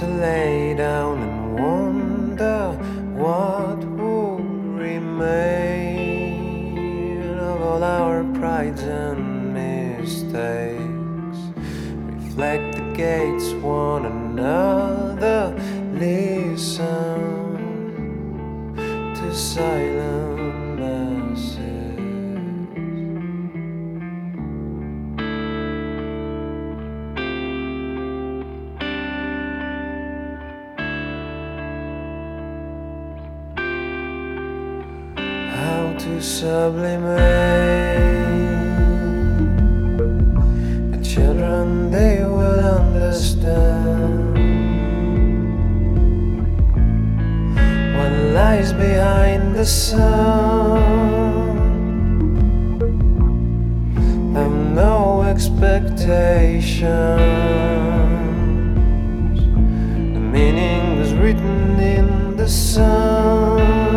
to lay down and wonder what would remain of all our prides and mistakes. Reflect the gates one another, listen to silent masses. How to sublimate the children, they will understand what lies behind the sound of no expectations. The meaning was written in the sun.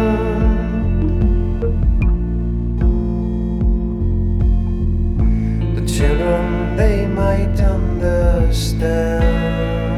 Children, they might understand.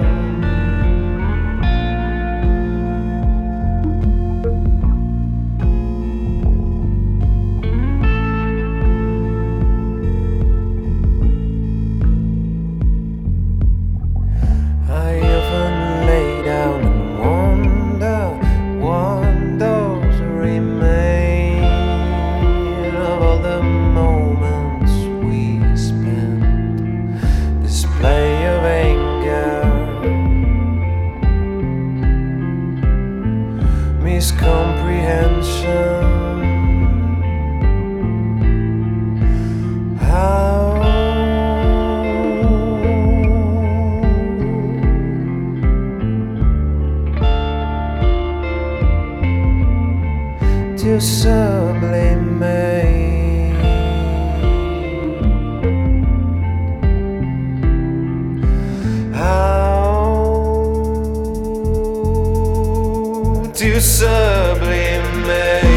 I often lay down and wonder what those remain of all the moments we spent. Display of anger, miscomprehension. How to sublimate to sublimate.